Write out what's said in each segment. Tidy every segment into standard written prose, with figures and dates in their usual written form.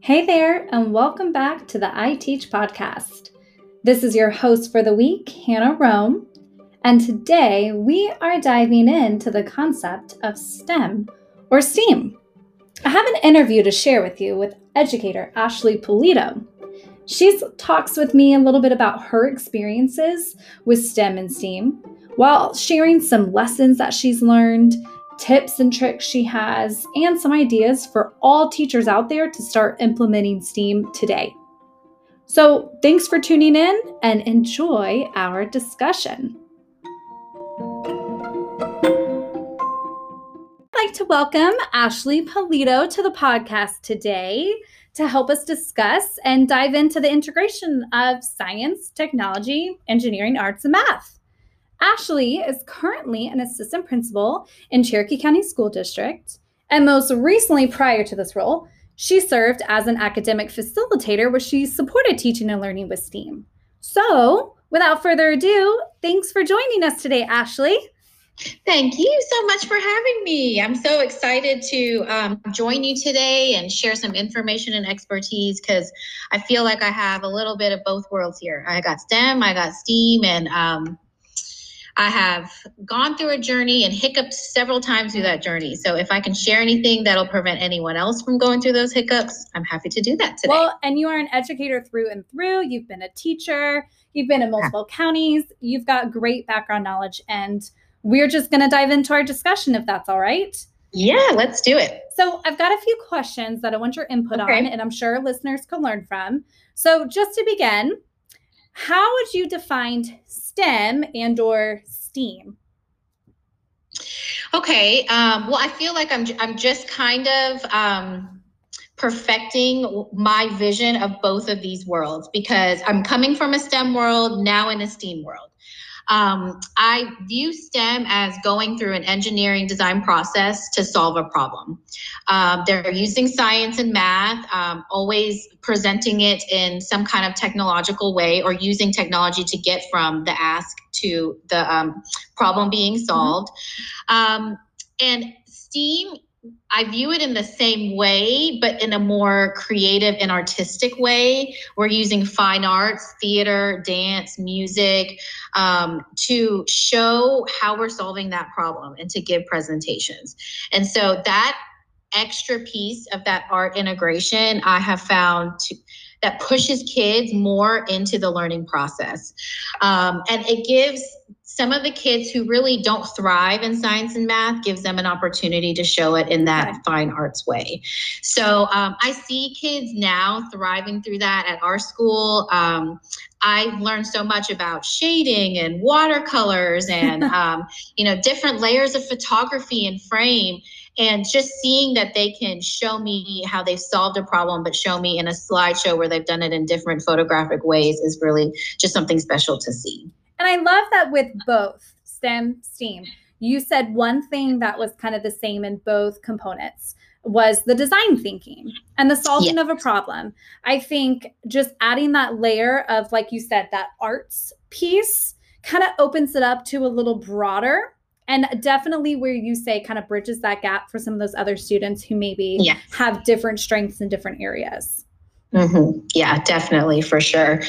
Hey there, and welcome back to the I Teach podcast. This is your host for the week, Hannah Rome, and today we are diving into the concept of STEM or STEAM. I have an interview to share with you with educator Ashley Pulido. She talks with me a little bit about her experiences with STEM and STEAM while sharing some lessons that she's learned, tips and tricks she has, and some ideas for all teachers out there to start implementing STEAM today. So thanks for tuning in and enjoy our discussion. I'd like to welcome Ashley Pulido to the podcast today to help us discuss and dive into the integration of science, technology, engineering, arts, and math. Ashley is currently an assistant principal in Cherokee County School District, and most recently, prior to this role, she served as an academic facilitator where she supported teaching and learning with STEAM. So, without further ado, thanks for joining us today, Ashley. Thank you so much for having me. I'm so excited to join you today and share some information and expertise because I feel like I have a little bit of both worlds here. I got STEM, I got STEAM, and I have gone through a journey and hiccuped several times through that journey. So if I can share anything that'll prevent anyone else from going through those hiccups, I'm happy to do that today. Well, and you are an educator through and through. You've been a teacher. You've been in multiple counties. You've got great background knowledge, and we're just going to dive into our discussion, if that's all right. Yeah, let's do it. So I've got a few questions that I want your input on, and I'm sure listeners can learn from. So just to begin, how would you define STEM and or STEAM? Okay. Well, I feel like I'm just kind of perfecting my vision of both of these worlds because I'm coming from a STEM world, now in a STEAM world. I view STEM as going through an engineering design process to solve a problem. They're using science and math, always presenting it in some kind of technological way or using technology to get from the ask to the problem being solved. And STEAM, I view it in the same way, but in a more creative and artistic way. We're using fine arts, theater, dance, music to show how we're solving that problem and to give presentations. And so that extra piece of that art integration, I have found that pushes kids more into the learning process. And it gives some of the kids who really don't thrive in science and math, gives them an opportunity to show it in that fine arts way. So I see kids now thriving through that at our school. I've learned so much about shading and watercolors and, different layers of photography and frame. And just seeing that they can show me how they've solved a problem, but show me in a slideshow where they've done it in different photographic ways is really just something special to see. And I love that with both STEM, STEAM, you said one thing that was kind of the same in both components was the design thinking and the solving of a problem. I think just adding that layer of, like you said, that arts piece kind of opens it up to a little broader. And definitely where you say kind of bridges that gap for some of those other students who maybe have different strengths in different areas. Yeah, definitely, for sure.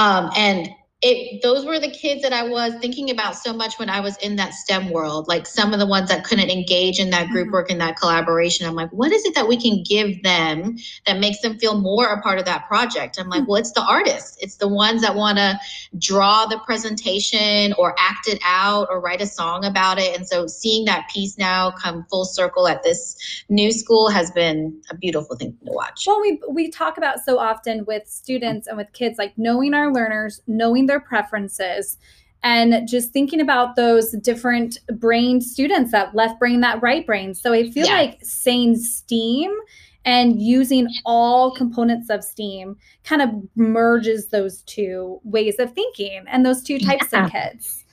And those were the kids that I was thinking about so much when I was in that STEM world, like some of the ones that couldn't engage in that group work and that collaboration. I'm like, what is it that we can give them that makes them feel more a part of that project? I'm like, well, it's the artists. It's the ones that want to draw the presentation or act it out or write a song about it. And so seeing that piece now come full circle at this new school has been a beautiful thing to watch. Well, we talk about so often with students and with kids, like knowing our learners, knowing their preferences, and just thinking about those different brain students, that left brain, that right brain. So I feel like saying STEAM and using all components of STEAM kind of merges those two ways of thinking and those two types of kids.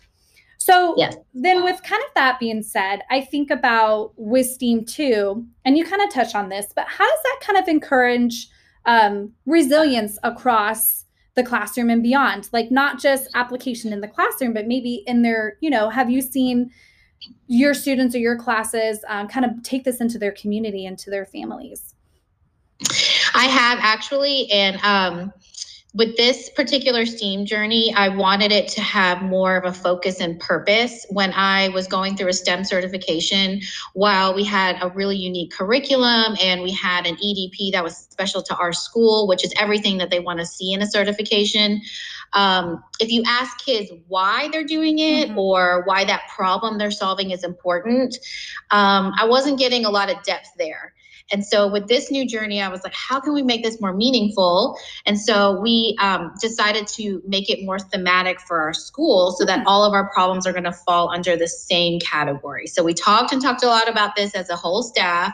So then with kind of that being said, I think about with STEAM too, and you kind of touched on this, but how does that kind of encourage resilience across the classroom and beyond? Like not just application in the classroom, but maybe in their, have you seen your students or your classes kind of take this into their community, into their families? I have actually, and with this particular STEAM journey, I wanted it to have more of a focus and purpose. When I was going through a STEM certification, while we had a really unique curriculum and we had an EDP that was special to our school, which is everything that they want to see in a certification, if you ask kids why they're doing it or why that problem they're solving is important, I wasn't getting a lot of depth there. And so with this new journey, I was like, how can we make this more meaningful? And so we decided to make it more thematic for our school so that all of our problems are going to fall under the same category. So we talked a lot about this as a whole staff.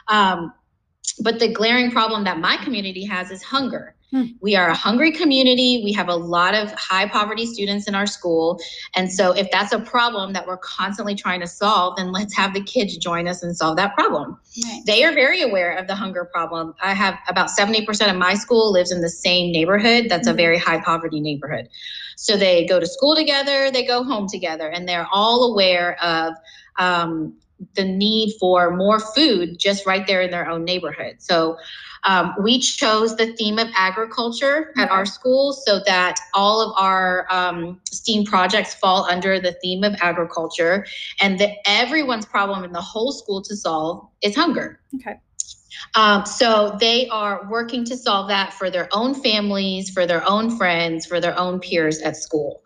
But the glaring problem that my community has is hunger. We are a hungry community. We have a lot of high poverty students in our school. And so if that's a problem that we're constantly trying to solve, then let's have the kids join us and solve that problem. Nice. They are very aware of the hunger problem. I have about 70% of my school lives in the same neighborhood. That's a very high poverty neighborhood. So they go to school together, they go home together, and they're all aware of the need for more food just right there in their own neighborhood. So we chose the theme of agriculture at our school so that all of our STEAM projects fall under the theme of agriculture, and that everyone's problem in the whole school to solve is hunger. Okay. So they are working to solve that for their own families, for their own friends, for their own peers at school.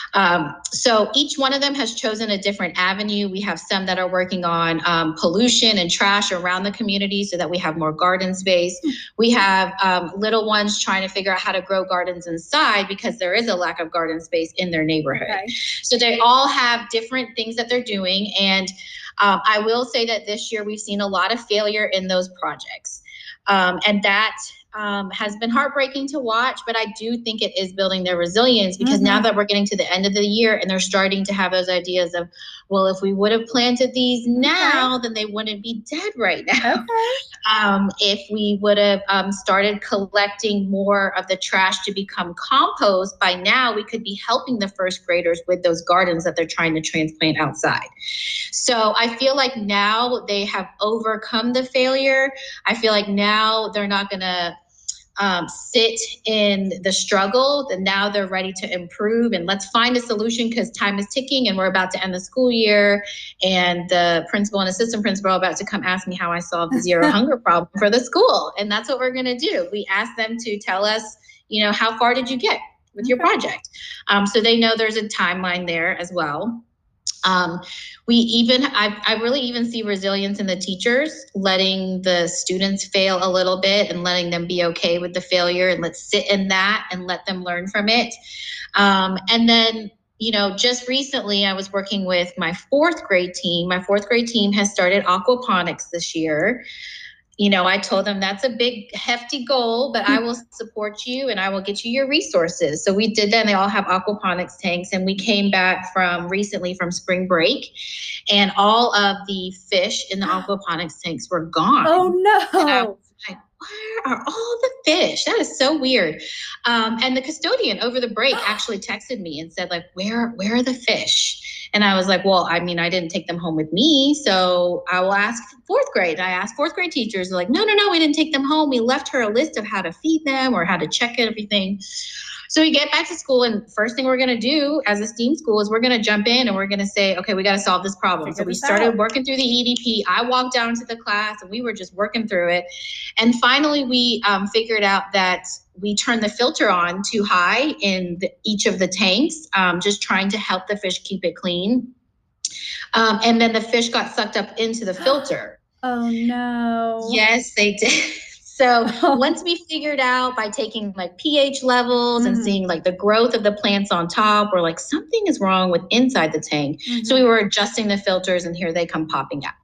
So each one of them has chosen a different avenue. We have some that are working on pollution and trash around the community so that we have more garden space. We have little ones trying to figure out how to grow gardens inside because there is a lack of garden space in their neighborhood. Okay. So they all have different things that they're doing. And I will say that this year we've seen a lot of failure in those projects. And that has been heartbreaking to watch, but I do think it is building their resilience because now that we're getting to the end of the year and they're starting to have those ideas of, well, if we would have planted these now, then they wouldn't be dead right now. If we would have started collecting more of the trash to become compost, by now we could be helping the first graders with those gardens that they're trying to transplant outside. So I feel like now they have overcome the failure. I feel like now they're not going to sit in the struggle, and now they're ready to improve and let's find a solution because time is ticking and we're about to end the school year, and the principal and assistant principal are about to come ask me how I solved the zero hunger problem for the school. And that's what we're going to do. We asked them to tell us, how far did you get with your project? So they know there's a timeline there as well. I really even see resilience in the teachers, letting the students fail a little bit and letting them be okay with the failure, and let's sit in that and let them learn from it. And then, just recently I was working with my fourth grade team. My fourth grade team has started aquaponics this year. I told them that's a big, hefty goal, but I will support you and I will get you your resources. So we did that, and they all have aquaponics tanks. And we came back recently from spring break, and all of the fish in the aquaponics tanks were gone. Oh, no. Like, where are all the fish? That is so weird. And the custodian over the break actually texted me and said, like, where are the fish? And I was like, well, I didn't take them home with me, so I will ask fourth grade. I asked fourth grade teachers. They're like, no, we didn't take them home. We left her a list of how to feed them or how to check everything. So we get back to school, and first thing we're going to do as a STEAM school is we're going to jump in and we're going to say, okay, we got to solve this problem. So we started working through the EDP. I walked down to the class and we were just working through it. And finally, we figured out that we turned the filter on too high in each of the tanks, just trying to help the fish keep it clean. And then the fish got sucked up into the filter. Oh, no. Yes, they did. So once we figured out by taking like pH levels and seeing like the growth of the plants on top, we're like, something is wrong with inside the tank. So we were adjusting the filters, and here they come popping out.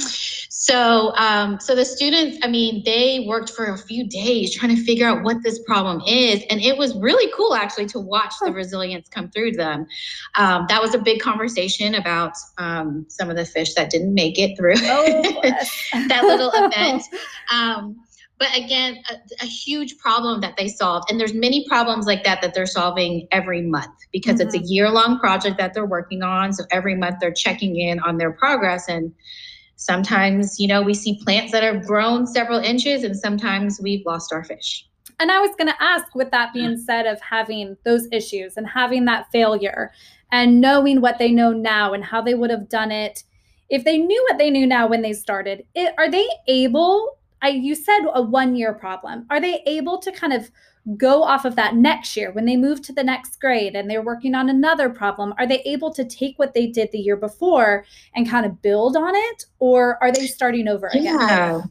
So the students, they worked for a few days trying to figure out what this problem is. And it was really cool actually to watch the resilience come through them. That was a big conversation about some of the fish that didn't make it through that little event. But again, a huge problem that they solved. And there's many problems like that they're solving every month because it's a year-long project that they're working on. So every month they're checking in on their progress. And Sometimes, we see plants that have grown several inches, and sometimes we've lost our fish. And I was going to ask, with that being said, of having those issues and having that failure and knowing what they know now and how they would have done it if they knew what they knew now when they started, are they able, you said a 1-year problem, are they able to kind of go off of that next year when they move to the next grade and they're working on another problem? Are they able to take what they did the year before and kind of build on it, or are they starting over again? Yeah.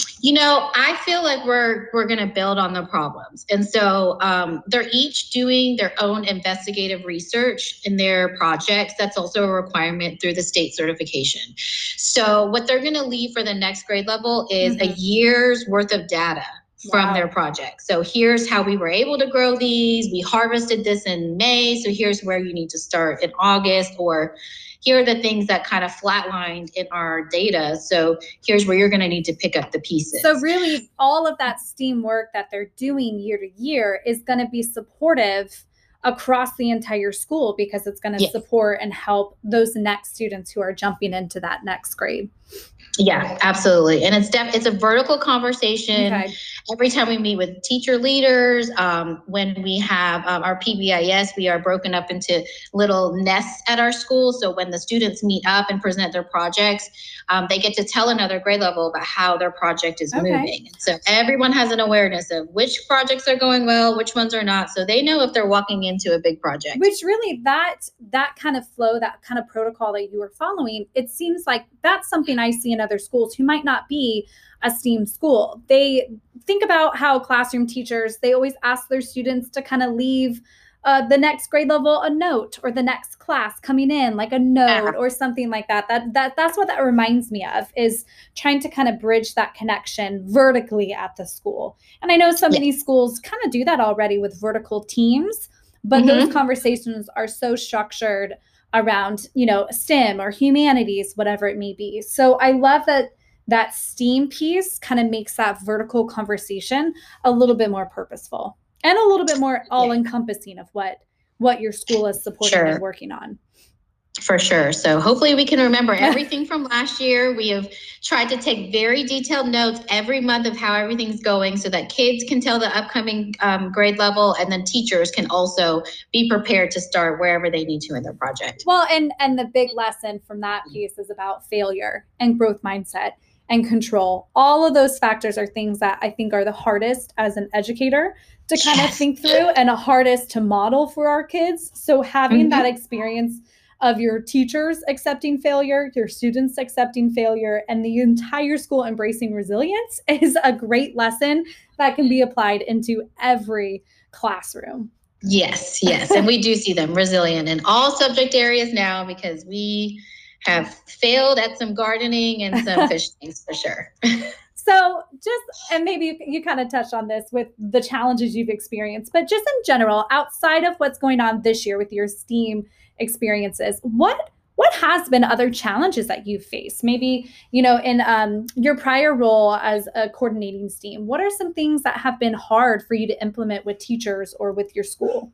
I feel like we're going to build on the problems. And so they're each doing their own investigative research in their projects. That's also a requirement through the state certification. So what they're going to leave for the next grade level is a year's worth of data from their project. So here's how we were able to grow these. We harvested this in May. So here's where you need to start in August, or here are the things that kind of flatlined in our data. So here's where you're going to need to pick up the pieces. So really, all of that STEAM work that they're doing year to year is going to be supportive across the entire school, because it's going to support and help those next students who are jumping into that next grade. Yeah, absolutely. And it's a vertical conversation. Okay. Every time we meet with teacher leaders, when we have our PBIS, we are broken up into little nests at our school. So when the students meet up and present their projects, they get to tell another grade level about how their project is moving. So everyone has an awareness of which projects are going well, which ones are not. So they know if they're walking into a big project. Which really, that kind of flow, that kind of protocol that you were following, it seems like that's something I see in other schools who might not be a STEAM school. They think about how classroom teachers, they always ask their students to kind of leave the next grade level a note, or the next class coming in like a note or something like that. That's what that reminds me of, is trying to kind of bridge that connection vertically at the school. And I know so many schools kind of do that already with vertical teams, but those conversations are so structured around, STEM or humanities, whatever it may be. So I love that STEAM piece kind of makes that vertical conversation a little bit more purposeful and a little bit more all-encompassing of what your school is supporting and working on. For sure. So hopefully we can remember everything from last year. We have tried to take very detailed notes every month of how everything's going, so that kids can tell the upcoming grade level, and then teachers can also be prepared to start wherever they need to in their project. Well, and the big lesson from that piece is about failure and growth mindset and control. All of those factors are things that I think are the hardest as an educator to kind of think through, and the hardest to model for our kids. So having that experience of your teachers accepting failure, your students accepting failure, and the entire school embracing resilience is a great lesson that can be applied into every classroom. Yes. And we do see them resilient in all subject areas now, because we have failed at some gardening and some fish things for sure. So and maybe you kind of touched on this with the challenges you've experienced, but just in general, outside of what's going on this year with your STEAM experiences, what has been other challenges that you've faced? Maybe, in your prior role as a coordinating STEAM, what are some things that have been hard for you to implement with teachers or with your school?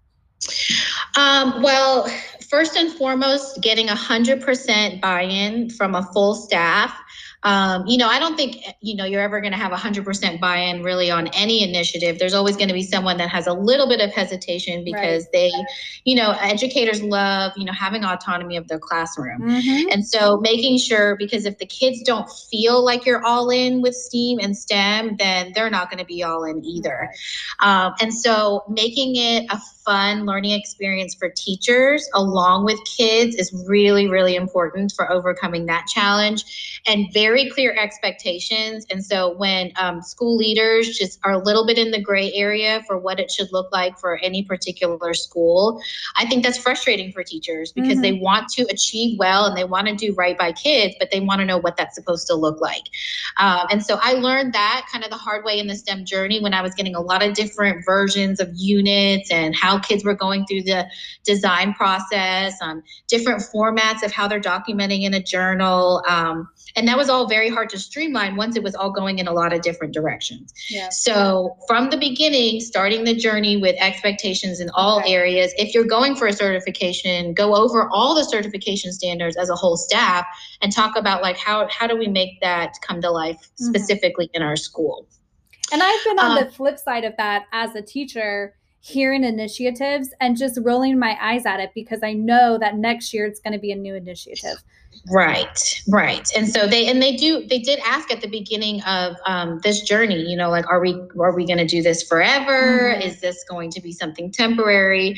Well, first and foremost, getting 100% buy-in from a full staff. I don't think, you're ever going to have 100% buy-in really on any initiative. There's always going to be someone that has a little bit of hesitation, because they, educators love, having autonomy of their classroom. And so making sure, because if the kids don't feel like you're all in with STEAM and STEM, then they're not going to be all in either. And so making it a fun learning experience for teachers along with kids is really, really important for overcoming that challenge, and very clear expectations. And so when school leaders just are a little bit in the gray area for what it should look like for any particular school, I think that's frustrating for teachers, because they want to achieve well and they want to do right by kids, but they want to know what that's supposed to look like. And so I learned that kind of the hard way in the STEM journey, when I was getting a lot of different versions of units and how kids were going through the design process, different formats of how they're documenting in a journal. And that was all very hard to streamline once it was all going in a lot of different directions. Yeah. So from the beginning, starting the journey with expectations in all areas, if you're going for a certification, go over all the certification standards as a whole staff and talk about like how do we make that come to life specifically in our school. And I've been on the flip side of that as a teacher, hearing initiatives and just rolling my eyes at it because I know that next year it's going to be a new initiative. Right. And so they did ask at the beginning of this journey, you know, like, are we going to do this forever? Is this going to be something temporary?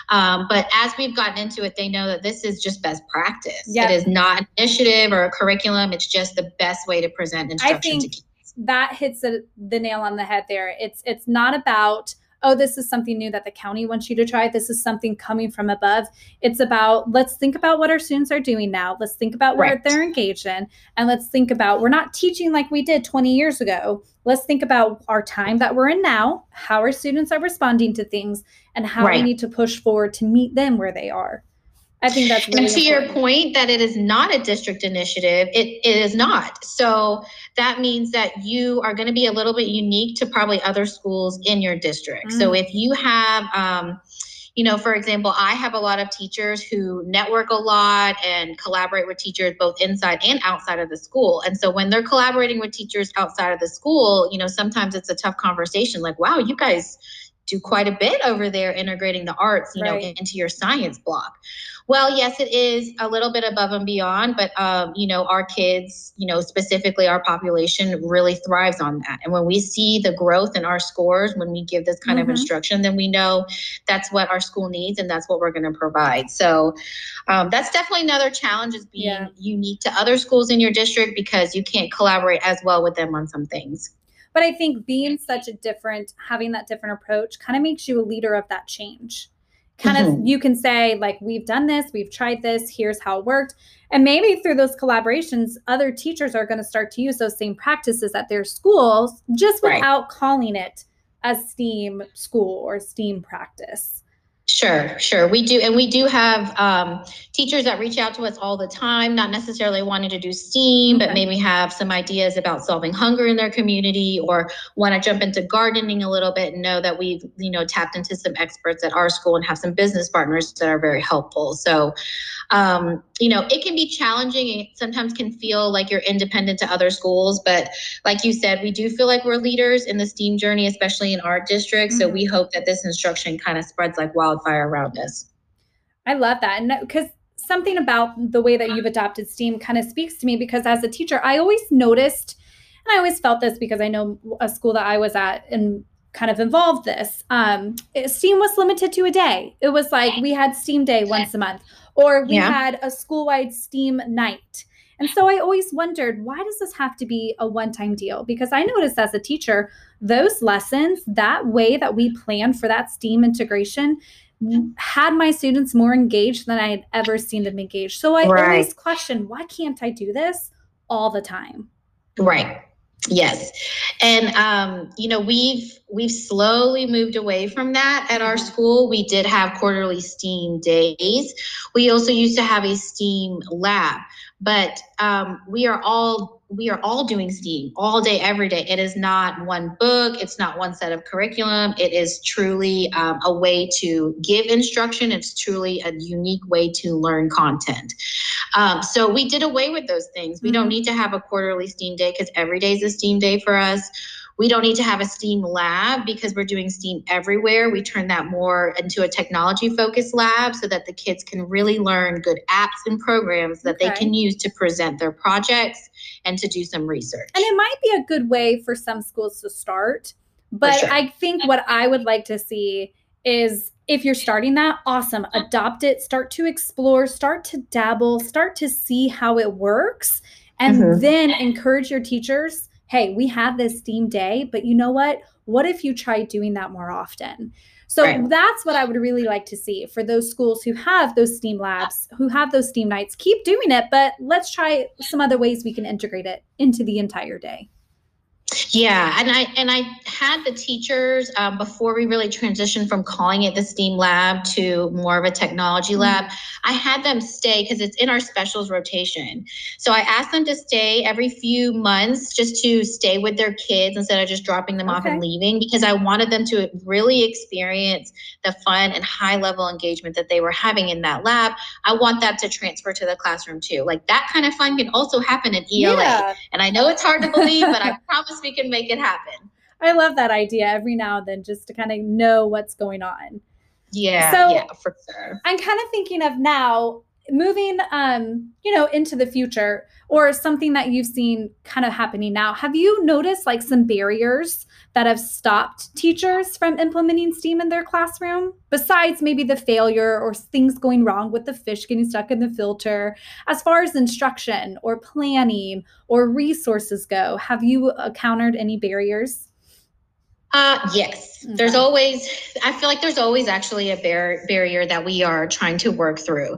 But as we've gotten into it, they know that this is just best practice. It is not an initiative or a curriculum. It's just the best way to present instruction to kids. That hits the nail on the head there. It's not about, oh, this is something new that the county wants you to try. This is something coming from above. It's about, let's think about what our students are doing now. Let's think about what they're engaged in. And let's think about, we're not teaching like we did 20 years ago. Let's think about our time that we're in now, how our students are responding to things, and how we need to push forward to meet them where they are. I think that's really important. Your point that it is not a district initiative, it is not. So that means that you are going to be a little bit unique to probably other schools in your district. So if you have, you know, for example, I have a lot of teachers who network a lot and collaborate with teachers both inside and outside of the school. And so when they're collaborating with teachers outside of the school, you know, sometimes it's a tough conversation like, wow, you guys do quite a bit over there integrating the arts, you know, into your science block. Well, yes, it is a little bit above and beyond, but, you know, our kids, you know, specifically our population really thrives on that. And when we see the growth in our scores, when we give this kind of instruction, then we know that's what our school needs and that's what we're going to provide. So that's definitely another challenge, is being unique to other schools in your district because you can't collaborate as well with them on some things. But I think being having that different approach kind of makes you a leader of that change. Kind of, you can say, like, we've done this, we've tried this, here's how it worked. And maybe through those collaborations, other teachers are going to start to use those same practices at their schools, just without calling it a STEAM school or STEAM practice. Sure. We do. And we do have teachers that reach out to us all the time, not necessarily wanting to do STEAM, but maybe have some ideas about solving hunger in their community or want to jump into gardening a little bit and know that we've, you know, tapped into some experts at our school and have some business partners that are very helpful. So, you know, it can be challenging. It sometimes can feel like you're independent to other schools, but like you said, we do feel like we're leaders in the STEAM journey, especially in our district. So we hope that this instruction kind of spreads like wildfire around us. I love that. And because something about the way that you've adopted STEAM kind of speaks to me, because as a teacher, I always noticed, and I always felt this because I know a school that I was at and kind of involved this, STEAM was limited to a day. It was like we had STEAM day once a month, or we had a school-wide STEAM night. And so I always wondered, why does this have to be a one-time deal? Because I noticed as a teacher, those lessons, that way that we planned for that STEAM integration, had my students more engaged than I had ever seen them engaged. So I always question, why can't I do this all the time? Right. Yes. And, you know, we've slowly moved away from that at our school. We did have quarterly STEAM days. We also used to have a STEAM lab, but we are all doing STEAM all day, every day. It is not one book. It's not one set of curriculum. It is truly a way to give instruction. It's truly a unique way to learn content. So we did away with those things. We don't need to have a quarterly STEAM day because every day is a STEAM day for us. We don't need to have a STEAM lab because we're doing STEAM everywhere. We turn that more into a technology-focused lab so that the kids can really learn good apps and programs that they can use to present their projects and to do some research. And it might be a good way for some schools to start. But I think what I would like to see is, if you're starting that, awesome. Adopt it, start to explore, start to dabble, start to see how it works, and then encourage your teachers, hey, we have this STEAM day, but you know what? What if you try doing that more often? So that's what I would really like to see for those schools who have those STEAM labs, who have those STEAM nights. Keep doing it, but let's try some other ways we can integrate it into the entire day. Yeah, and I had the teachers before we really transitioned from calling it the STEAM lab to more of a technology lab. I had them stay because it's in our specials rotation. So I asked them to stay every few months just to stay with their kids instead of just dropping them off and leaving, because I wanted them to really experience the fun and high level engagement that they were having in that lab. I want that to transfer to the classroom too. Like that kind of fun can also happen in ELA. Yeah. And I know it's hard to believe, but I promise we can make it happen. I love that idea every now and then, just to kind of know what's going on. Yeah, so yeah, for sure. I'm kind of thinking of now moving, into the future, or something that you've seen kind of happening now. Have you noticed like some barriers that have stopped teachers from implementing STEAM in their classroom, besides maybe the failure or things going wrong with the fish getting stuck in the filter? As far as instruction or planning or resources go, have you encountered any barriers? Yes, there's always, I feel like there's always actually a barrier that we are trying to work through.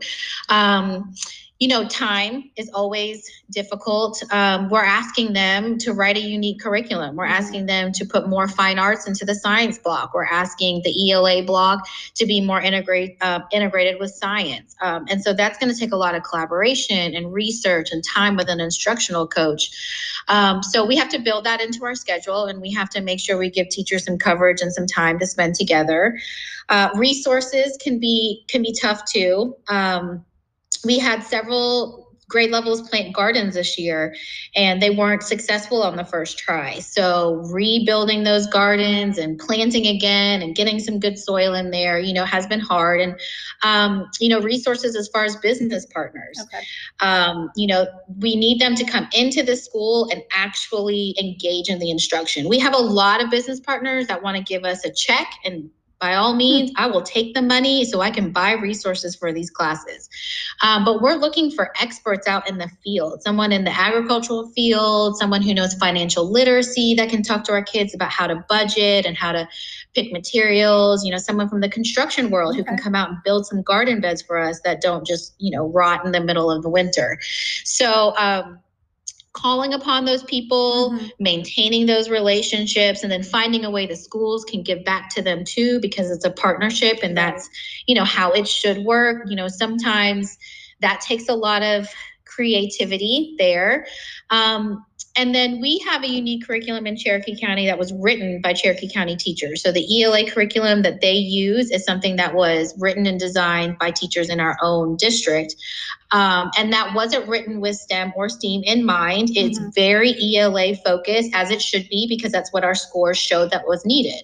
Time is always difficult. We're asking them to write a unique curriculum. We're asking them to put more fine arts into the science block. We're asking the ELA block to be more integrated with science. And so that's going to take a lot of collaboration and research and time with an instructional coach. So we have to build that into our schedule, and we have to make sure we give teachers some coverage and some time to spend together. Resources can be tough too. We had several grade levels plant gardens this year, and they weren't successful on the first try. So rebuilding those gardens and planting again and getting some good soil in there, has been hard. And, resources as far as business partners. We need them to come into the school and actually engage in the instruction. We have a lot of business partners that want to give us a check, and by all means, I will take the money so I can buy resources for these classes. But we're looking for experts out in the field, someone in the agricultural field, someone who knows financial literacy that can talk to our kids about how to budget and how to pick materials, someone from the construction world who can come out and build some garden beds for us that don't just, rot in the middle of the winter. So, calling upon those people, maintaining those relationships, and then finding a way the schools can give back to them too, because it's a partnership, and that's, how it should work. Sometimes that takes a lot of creativity there. And then we have a unique curriculum in Cherokee County that was written by Cherokee County teachers. So the ELA curriculum that they use is something that was written and designed by teachers in our own district. And that wasn't written with STEM or STEAM in mind. It's very ELA focused, as it should be, because that's what our scores showed that was needed.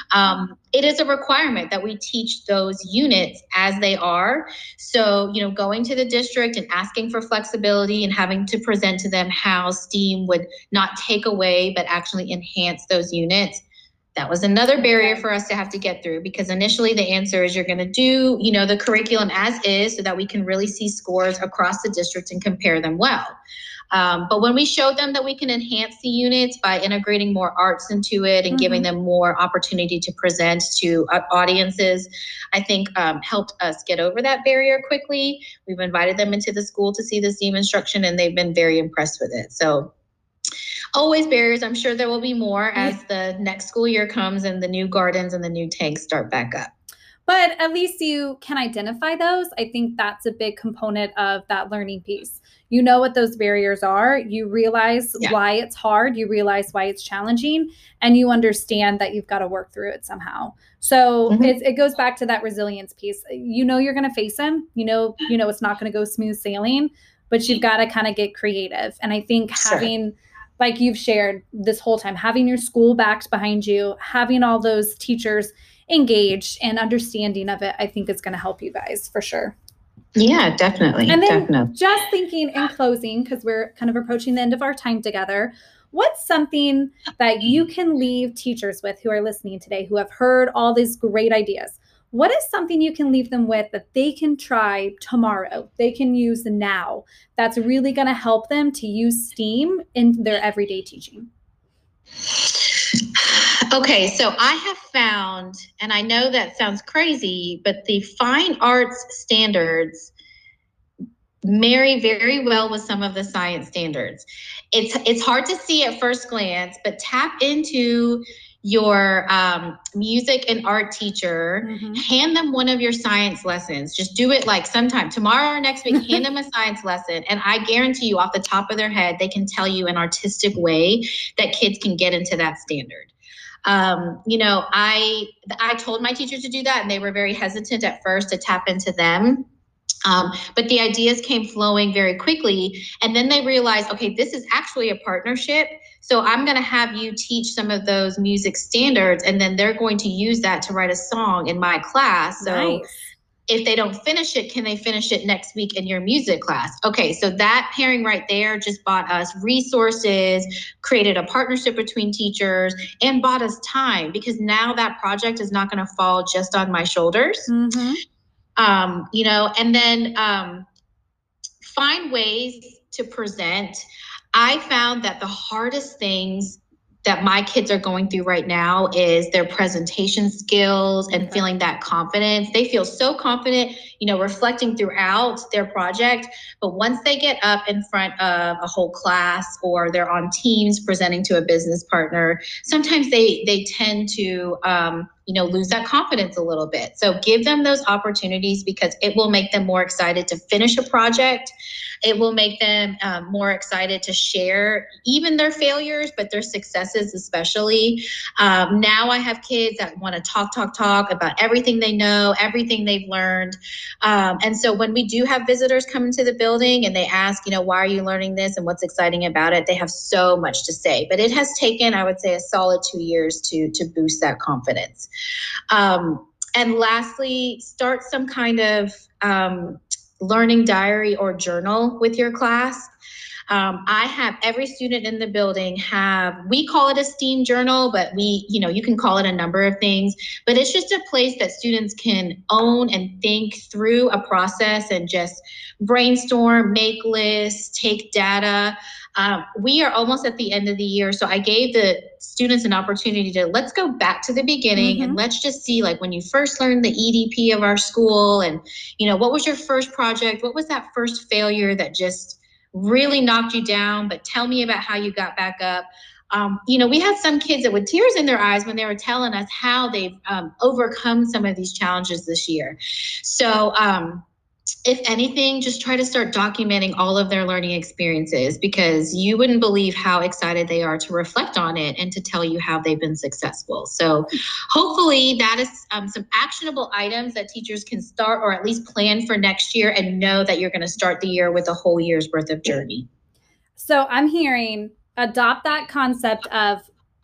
It is a requirement that we teach those units as they are. So, going to the district and asking for flexibility and having to present to them how STEAM would not take away, but actually enhance those units. That was another barrier for us to have to get through, because initially the answer is you're going to do, the curriculum as is so that we can really see scores across the district and compare them well. But when we showed them that we can enhance the units by integrating more arts into it and giving them more opportunity to present to audiences, I think helped us get over that barrier quickly. We've invited them into the school to see the STEAM instruction, and they've been very impressed with it. So always barriers. I'm sure there will be more as the next school year comes and the new gardens and the new tanks start back up. But at least you can identify those. I think that's a big component of that learning piece. You know what those barriers are. You realize why it's hard. You realize why it's challenging, and you understand that you've got to work through it somehow. So it goes back to that resilience piece. You're going to face them. It's not going to go smooth sailing, but you've got to kind of get creative. And I think having, like you've shared this whole time, having your school backed behind you, having all those teachers engaged and understanding of it, I think is going to help you guys for sure. Yeah, definitely. And then just thinking in closing, because we're kind of approaching the end of our time together, what's something that you can leave teachers with who are listening today, who have heard all these great ideas? What is something you can leave them with that they can try tomorrow, they can use now, that's really going to help them to use STEAM in their everyday teaching? Okay, so I have found, and I know that sounds crazy, but the fine arts standards marry very well with some of the science standards. It's hard to see at first glance, but tap into your music and art teacher, hand them one of your science lessons. Just do it like sometime tomorrow or next week, hand them a science lesson. And I guarantee you off the top of their head, they can tell you an artistic way that kids can get into that standard. You know, I told my teachers to do that, and they were very hesitant at first to tap into them. But the ideas came flowing very quickly. And then they realized, okay, this is actually a partnership. So I'm going to have you teach some of those music standards, and then they're going to use that to write a song in my class. So nice. If they don't finish it, can they finish it next week in your music class? Okay, so that pairing right there just bought us resources, created a partnership between teachers, and bought us time, because now that project is not going to fall just on my shoulders. You know, and then find ways to present. I found that the hardest things that my kids are going through right now is their presentation skills and feeling that confidence. They feel so confident, you know, reflecting throughout their project. But once they get up in front of a whole class, or they're on Teams presenting to a business partner, sometimes they tend to, you know, lose that confidence a little bit. So give them those opportunities, because it will make them more excited to finish a project. It will make them more excited to share even their failures, but their successes especially. Now I have kids that want to talk about everything they know, everything they've learned. And so when we do have visitors come into the building and they ask, you know, why are you learning this and what's exciting about it? They have so much to say. But it has taken, I would say, a solid 2 years to boost that confidence. And lastly, start some kind of learning diary or journal with your class. I have every student in the building we call it a STEAM journal, but you can call it a number of things, but it's just a place that students can own and think through a process and just brainstorm, make lists, take data. We are almost at the end of the year, so I gave the students an opportunity to let's go back to the beginning and let's just see, like, when you first learned the EDP of our school, and what was your first project? What was that first failure that just really knocked you down? But tell me about how you got back up. We had some kids that with tears in their eyes when they were telling us how they've overcome some of these challenges this year. So if anything, just try to start documenting all of their learning experiences, because you wouldn't believe how excited they are to reflect on it and to tell you how they've been successful. So hopefully that is some actionable items that teachers can start, or at least plan for next year, and know that you're going to start the year with a whole year's worth of journey. So I'm hearing adopt that concept of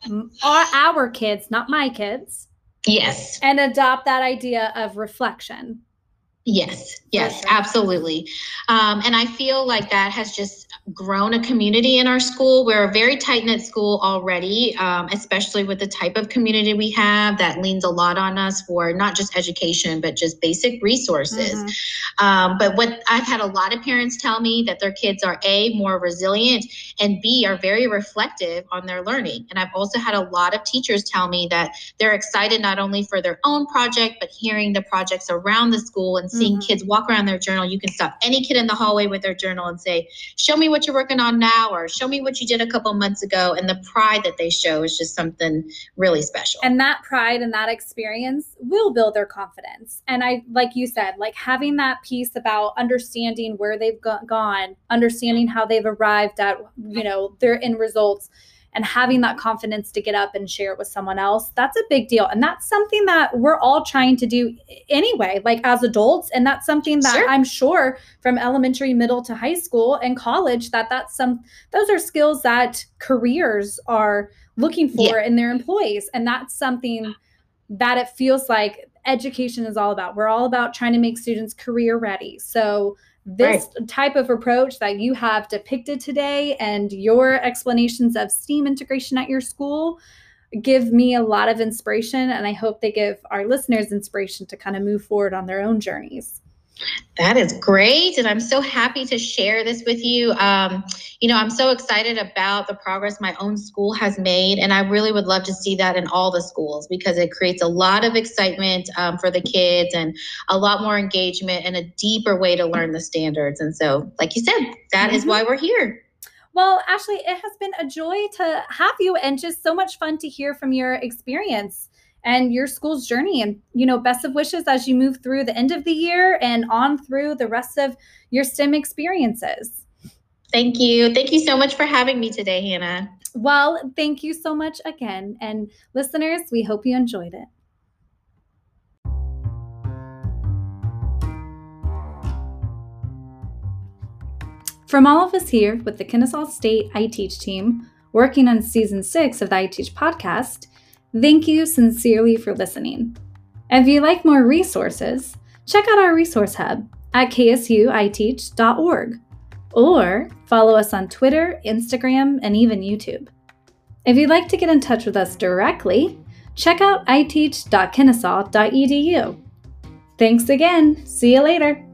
our kids, not my kids. Yes. And adopt that idea of reflection. Yes, absolutely. And I feel like that has just grown a community in our school. We're a very tight-knit school already, especially with the type of community we have that leans a lot on us for not just education, but just basic resources. But what I've had a lot of parents tell me that their kids are A, more resilient, and B, are very reflective on their learning. And I've also had a lot of teachers tell me that they're excited not only for their own project, but hearing the projects around the school and seeing kids walk around their journal. You can stop any kid in the hallway with their journal and say, show me what you're working on now, or show me what you did a couple months ago. And the pride that they show is just something really special. And that pride and that experience will build their confidence. And I, like you said, like having that piece about understanding where they've gone, understanding how they've arrived at, their end results, and having that confidence to get up and share it with someone else, that's a big deal. And that's something that we're all trying to do anyway, like as adults. And that's something that I'm sure from elementary, middle to high school and college, those are skills that careers are looking for in their employees. And that's something that it feels like education is all about. We're all about trying to make students career ready. So this type of approach that you have depicted today and your explanations of STEAM integration at your school give me a lot of inspiration. And I hope they give our listeners inspiration to kind of move forward on their own journeys. That is great. And I'm so happy to share this with you. I'm so excited about the progress my own school has made. And I really would love to see that in all the schools because it creates a lot of excitement for the kids and a lot more engagement and a deeper way to learn the standards. And so, like you said, that is why we're here. Well, Ashley, it has been a joy to have you and just so much fun to hear from your experience and your school's journey. And, best of wishes as you move through the end of the year and on through the rest of your STEM experiences. Thank you. Thank you so much for having me today, Hannah. Well, thank you so much again. And listeners, we hope you enjoyed it. From all of us here with the Kennesaw State iTeach team, working on Season 6 of the iTeach podcast, thank you sincerely for listening. If you'd like more resources, check out our resource hub at ksuiteach.org or follow us on Twitter, Instagram, and even YouTube. If you'd like to get in touch with us directly, check out iteach.kennesaw.edu. Thanks again. See you later.